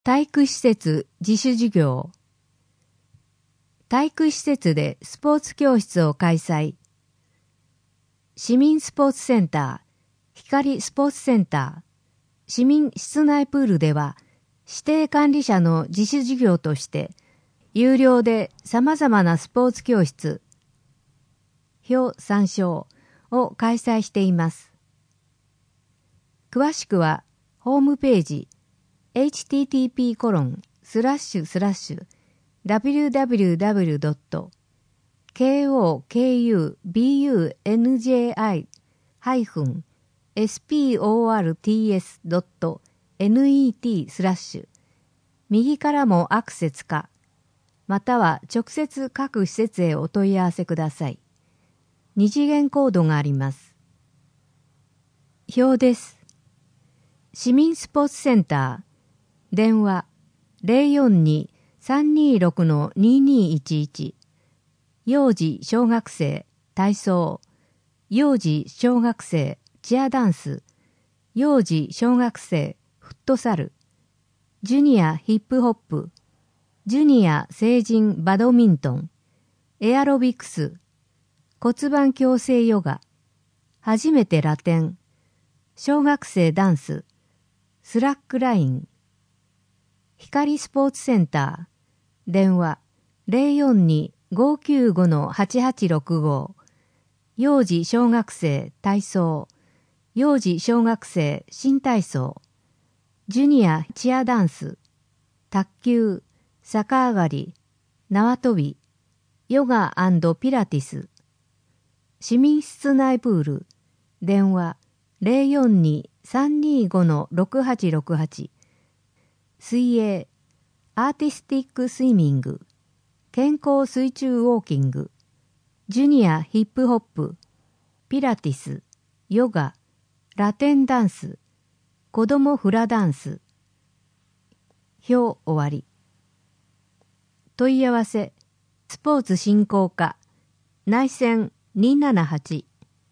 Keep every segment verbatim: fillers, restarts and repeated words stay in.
体育施設自主授業。体育施設でスポーツ教室を開催。市民スポーツセンター、光スポーツセンター、市民室内プールでは、指定管理者の自主授業として、有料で様々なスポーツ教室、表参照を開催しています。詳しくは、ホームページ、エイチティーティーピーコロンスラッシュスラッシュダブリューダブリューダブリュードットケーオーケーユービーユーエヌジェーアイハイフンエスピーオーアールティーエスドットネットスラッシュ右からもアクセスか、または直接各施設へお問い合わせください。二次元コードがあります。表です。市民スポーツセンター電話 ゼロよんに さんにろく ににいちいち 幼児小学生体操幼児小学生チアダンス幼児小学生フットサルジュニアヒップホップジュニア成人バドミントンエアロビクス骨盤矯正ヨガ初めてラテン小学生ダンススラックライン光スポーツセンター電話 ゼロよんに ごきゅうご はちはちろくご 幼児小学生体操幼児小学生新体操ジュニアチアダンス卓球逆上がり縄跳びヨガ&ピラティス市民室内プール電話 ゼロよんに さんにご ろくはちろくはち水泳、アーティスティックスイミング、健康水中ウォーキング、ジュニアヒップホップ、ピラティス、ヨガ、ラテンダンス、子供フラダンス。表終わり。問い合わせ、スポーツ振興課、内線にーななはち。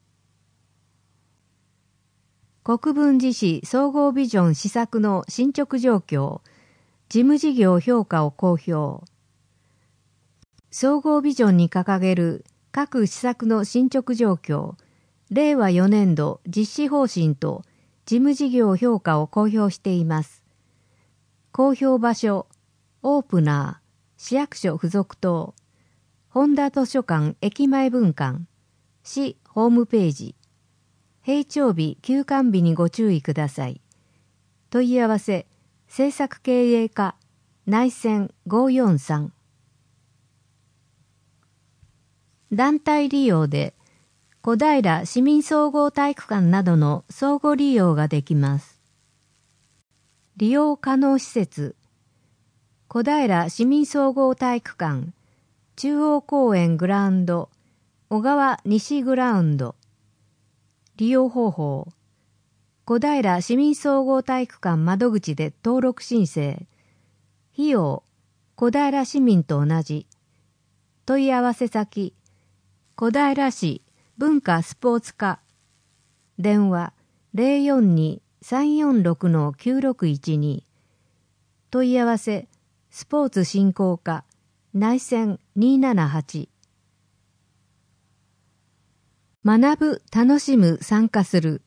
国分寺市総合ビジョン施策の進捗状況、事務事業評価を公表。総合ビジョンに掲げる各施策の進捗状況、れいわよねんど実施方針と事務事業評価を公表しています。公表場所、オープナー、市役所附属棟、本田図書館駅前分館、市ホームページ、閉庁日、休館日にご注意ください。問い合わせ、政策経営課、内線ごよんさん。団体利用で、小平市民総合体育館などの相互利用ができます。利用可能施設、小平市民総合体育館、中央公園グラウンド、小川西グラウンド、利用方法、小平市民総合体育館窓口で登録申請。費用、小平市民と同じ。問い合わせ先、小平市文化スポーツ課。電話 ゼロよんに さんよんろく きゅうろくいちに。問い合わせ、スポーツ振興課、内線にーななはち。学ぶ、楽しむ、参加する。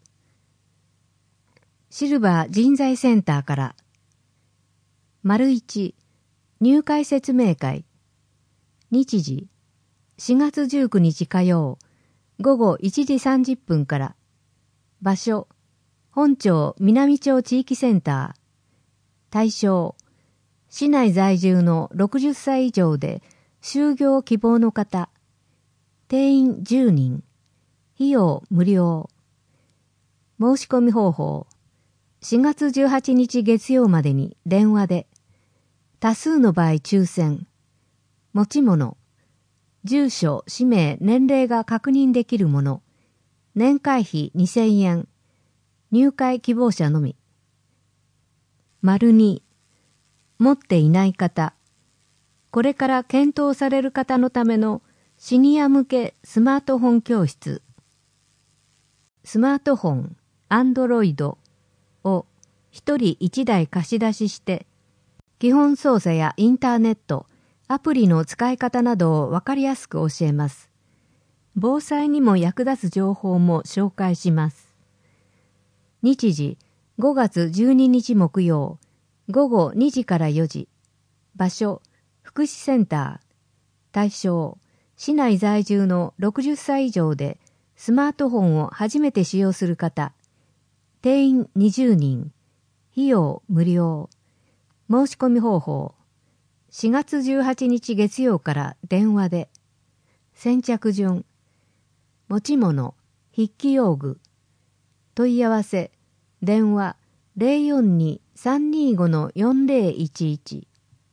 シルバー人材センターから。丸一、入会説明会。日時、しがつじゅうくにち火曜、午後いちじさんじゅっぷんから。場所、本町南町地域センター。対象、市内在住のろくじゅっさい以上で就業希望の方。定員じゅうにん。費用無料。申し込み方法。しがつじゅうはちにち月曜までに電話で。多数の場合抽選。持ち物。住所、氏名、年齢が確認できるもの。年会費にせんえん。入会希望者のみ。丸に。持っていない方。これから検討される方のためのシニア向けスマートフォン教室。スマートフォン、アンドロイドを一人一台貸し出しして基本操作やインターネット、アプリの使い方などをわかりやすく教えます。防災にも役立つ情報も紹介します。日時、ごがつじゅうににち木曜、ごごにじからよじ。場所、福祉センター。対象、市内在住のろくじゅっさい以上でスマートフォンを初めて使用する方。定員にじゅうにん。費用無料。申し込み方法。しがつじゅうはちにち月曜から電話で。先着順。持ち物、筆記用具。問い合わせ、電話 ゼロよんに さんにーご よんゼロいちいち。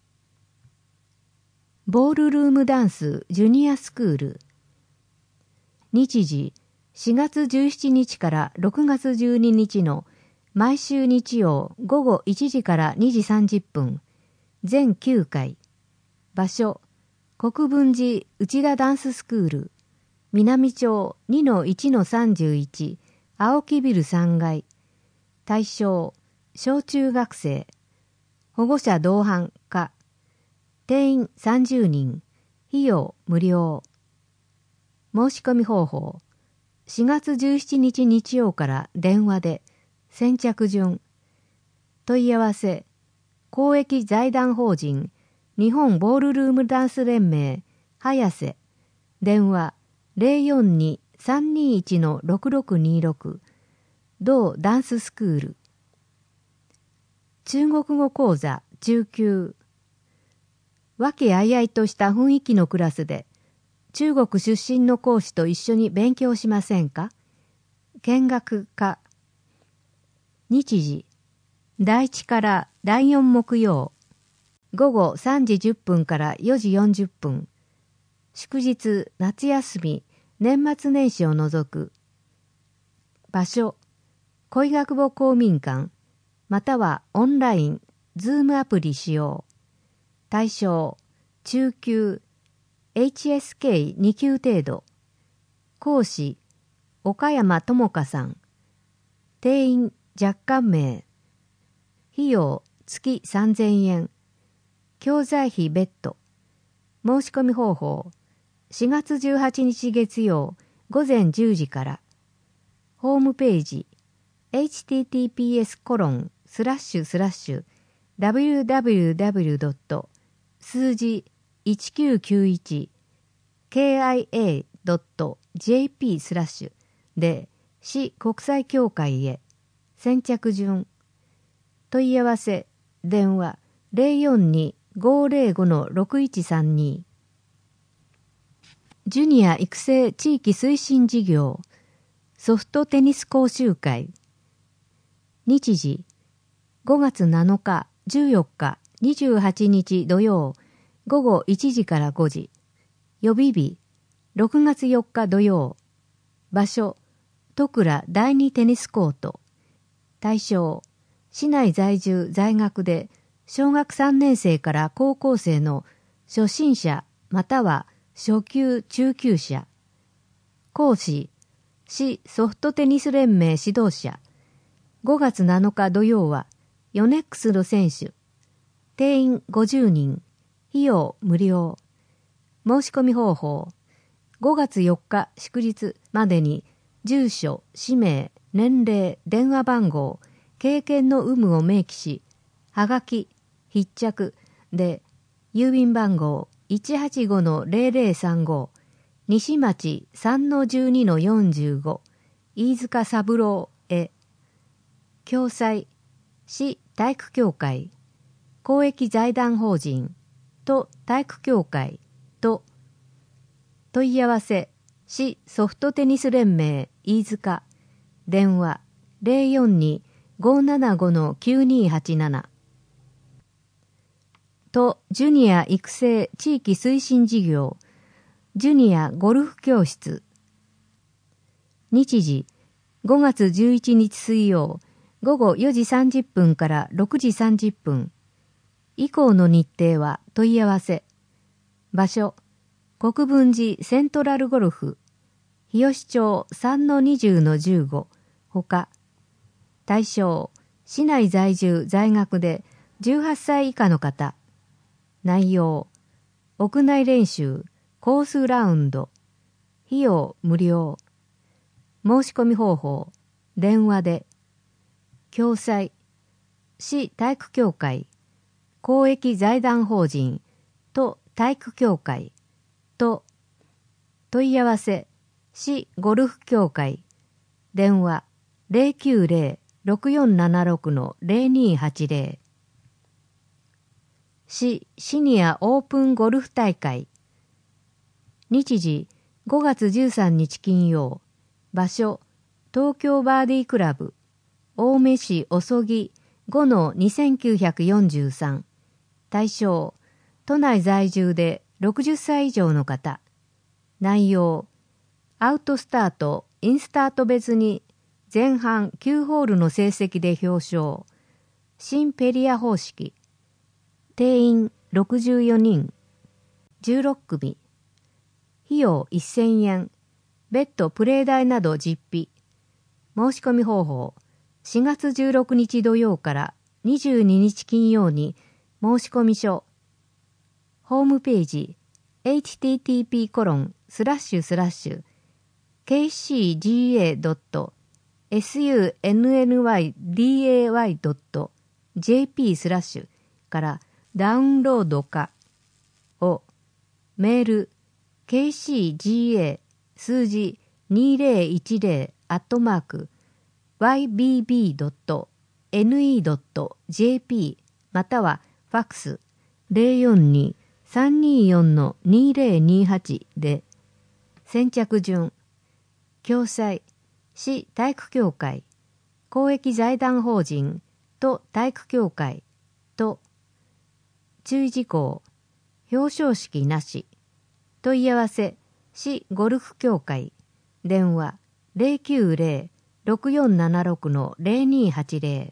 ボールルームダンスジュニアスクール。日時、しがつじゅうしちにちからろくがつじゅうににちの毎週日曜ごごいちじからにじさんじゅっぷん。全きゅうかい。場所、国分寺内田ダンススクール。南町 にのいちのさんじゅういち。青木ビルさんがい。対象、小中学生。保護者同伴か。定員さんじゅうにん。費用無料。申し込み方法。しがつじゅうしちにち日曜から電話で。先着順。問い合わせ。公益財団法人日本ボールルームダンス連盟早瀬。電話 ゼロよんに さんにいち ろくろくにろく。同ダンススクール。中国語講座中級。和気あいあいとした雰囲気のクラスで中国出身の講師と一緒に勉強しませんか？見学か。日時、だいいちからだいよん木曜。ごごさんじじゅっぷんからよじよんじゅっぷん。祝日、夏休み、年末年始を除く。場所、恋学母公民館、またはオンライン、ズームアプリ使用。対象、中級、エイチエスケーに 級程度。講師、岡山智香さん。定員、若干名。費用、月さんぜんえん。教材費別途。申し込み方法。しがつじゅうはちにち月曜午前じゅうじから。ホームページ。エイチティーティーピーエスコロンスラッシュスラッシュダブリューダブリューダブリュードット数字いちきゅうきゅういちケーアイエードットジェーピースラッシュで市国際協会へ。先着順。問い合わせ電話 ゼロよんに ごゼロご ろくいちさんに。ジュニア育成地域推進事業ソフトテニス講習会。日時、ごがつなのか、じゅうよっか、にじゅうはちにち土曜、ごごいちじからごじ。予備日、ろくがつよっか土曜。場所、戸倉だいにテニスコート。対象、市内在住在学で、小学さんねんせいから高校生の初心者または初級中級者。講師、市ソフトテニス連盟指導者。ごがつなのか土曜はヨネックスの選手。定員ごじゅうにん。費用無料。申し込み方法。ごがつよっか祝日までに住所、氏名、年齢、電話番号、経験の有無を明記し、はがき、必着で郵便番号 いちはちごのゼロゼロさんご 西町 さんのじゅうにのよんじゅうご 飯塚三郎へ。共催、市体育協会、公益財団法人と体育協会と問い合わせ、市ソフトテニス連盟飯塚、電話 ゼロよんに ごななごのきゅうにーはちなな。とジュニア育成地域推進事業ジュニアゴルフ教室。日時、ごがつじゅういちにち水曜ごごよじさんじゅっぷんからろくじさんじゅっぷん。以降の日程は問い合わせ。場所、国分寺セントラルゴルフ、日吉町 さんのにじゅうのじゅうご、ほか。対象、市内在住在学でじゅうはっさい以下の方。内容、屋内練習、コースラウンド。費用無料。申し込み方法、電話で。共催、市体育協会、公益財団法人と体育協会と、問い合わせ、市ゴルフ協会、電話 ゼロきゅうゼロ ろくよんななろく ゼロにはちゼロ。市シニアオープンゴルフ大会。日時ごがつじゅうさんにち金曜。場所東京バーディークラブ。青梅市おそぎ ごのにせんきゅうひゃくよんじゅうさん。対象都内在住でろくじゅっさい以上の方。内容アウトスタート、インスタート別に前半きゅうホールの成績で表彰。新ペリア方式。定員ろくじゅうよにん。じゅうろく組。費用せんえん。別途プレー代など実費。申し込み方法。しがつじゅうろくにち土曜からにじゅうににち金曜に申し込み書。ホームページ エイチティーティーピーコロンスラッシュスラッシュケーシージーエードットサンナイダイドットジェーピー スラッシュからダウンロードかをメール ケーシージーエー 数字にせんじゅうアットマーク ワイビービードットネットドットジェーピー またはファックス ゼロよんに さんにーよん にーゼロにーはち で先着順共催市体育協会公益財団法人と体育協会と注意事項表彰式なし問い合わせ市ゴルフ協会電話 ゼロきゅうゼロ ろくよんななろく ゼロにはちゼロ。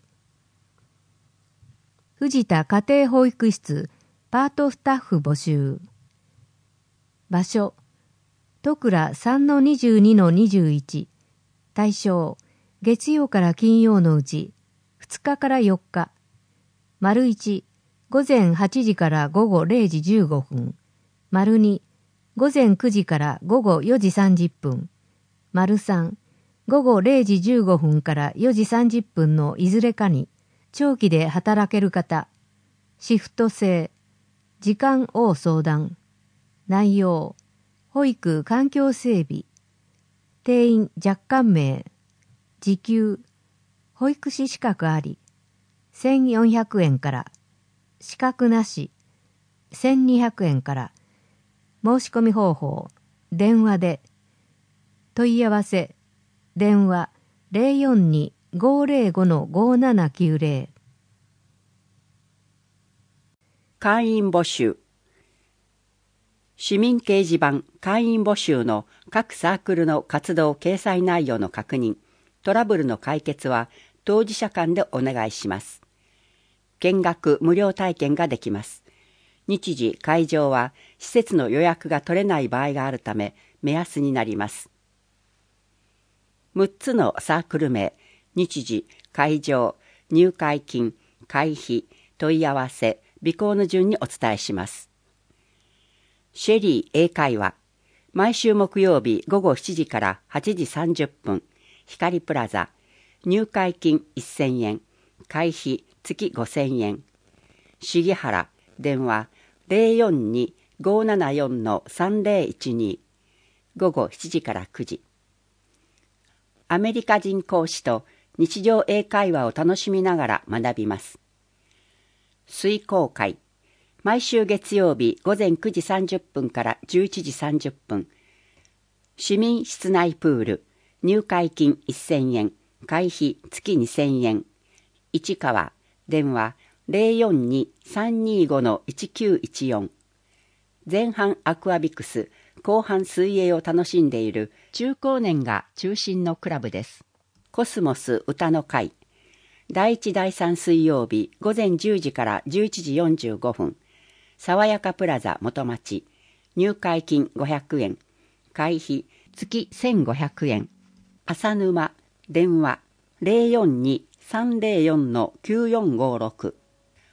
藤田家庭保育室パートスタッフ募集。場所戸倉 さんのにじゅうにのにじゅういち。対象月曜から金曜のうちふつかからよっか。丸いち午前はちじから午後れいじじゅうごふん。丸に午前くじから午後よじさんじゅっぷん。丸さん午後れいじじゅうごふんからよじさんじゅっぷんのいずれかに長期で働ける方。シフト制。時間を相談。内容保育環境整備。定員若干名。時給保育士資格ありせんよんひゃくえんから。資格なしせんにひゃくえんから。申し込み方法電話で。問い合わせ電話 ゼロよんに ごーゼロご ごーななきゅうゼロ。 会員募集。市民掲示板会員募集の各サークルの活動掲載内容の確認、トラブルの解決は当事者間でお願いします。見学無料体験ができます。日時、会場は施設の予約が取れない場合があるため目安になります。むっつのサークル名、日時、会場、入会金、会費、問い合わせ、備考の順にお伝えします。シェリー英会話、毎週木曜日午後しちじからはちじさんじゅっぷん、光プラザ、入会金せんえん、会費月ごせんえん。杉原、電話ゼロよんに ごーななよん さんゼロいちに、午後しちじからくじ。アメリカ人講師と日常英会話を楽しみながら学びます。水講会、毎週月曜日午前くじさんじゅっぷんからじゅういちじさんじゅっぷん。市民室内プール、入会金せんえん、会費月にせんえん。市川、電話ゼロよんに さんにーご いちきゅういちよん。前半アクアビクス、後半水泳を楽しんでいる中高年が中心のクラブです。コスモス歌の会、だいいちだいさん水曜日午前じゅうじからじゅういちじよんじゅうごふん。爽やかプラザ元町、入会金ごひゃくえん、会費月せんごひゃくえん。浅沼、電話ゼロよんに さんゼロよん きゅうよんごろく。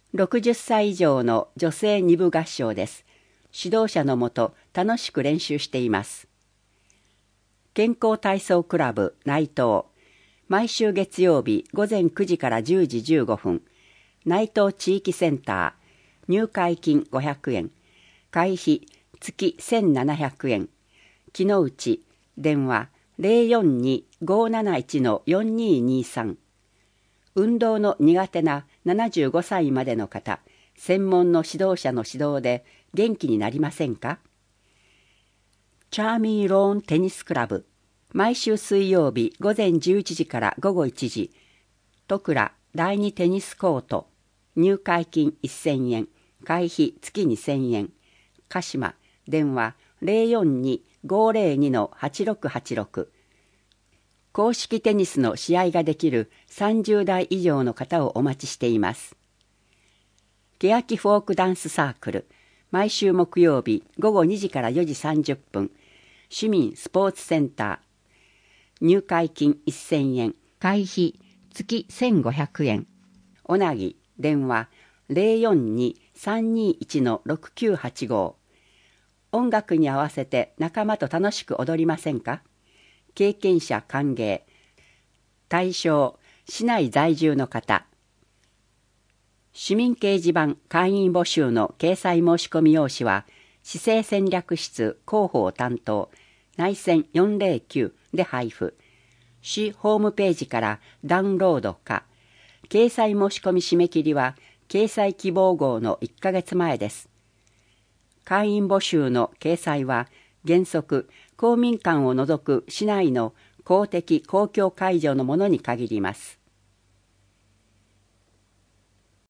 ろくじゅっさい以上の女性に部合唱です。指導者のもと楽しく練習しています。健康体操クラブ内藤、毎週月曜日午前くじからじゅうじじゅうごふん、内藤地域センター、入会金ごひゃくえん、会費月せんななひゃくえん、木の内、電話 ゼロよんに ごーなないち よんにーにーさん、運動の苦手なななじゅうごさいまでの方、専門の指導者の指導で元気になりませんか？チャーミーローンテニスクラブ、毎週水曜日午前じゅういちじから午後いちじ、戸倉だいにテニスコート、入会金せんえん、会費月にせんえん、鹿島、電話 ゼロよんに ごーゼロに はちろくはちろく、公式テニスの試合ができるさんじゅうだい以上の方をお待ちしています。欅フォークダンスサークル、毎週木曜日午後にじからよじさんじゅっぷん、市民スポーツセンター、入会金せんえん、会費月せんごひゃくえん、おなぎ、電話 ゼロよんに さんにいち ろくきゅうはちご、音楽に合わせて仲間と楽しく踊りませんか？経験者歓迎。対象、市内在住の方。市民掲示板会員募集の掲載申し込み用紙は、市政戦略室広報担当、内線よんぜろきゅうで配布。市ホームページからダウンロードか。掲載申し込み締め切りは、掲載希望号のいっかげつまえです。会員募集の掲載は、原則、公民館を除く市内の公的公共会場のものに限ります。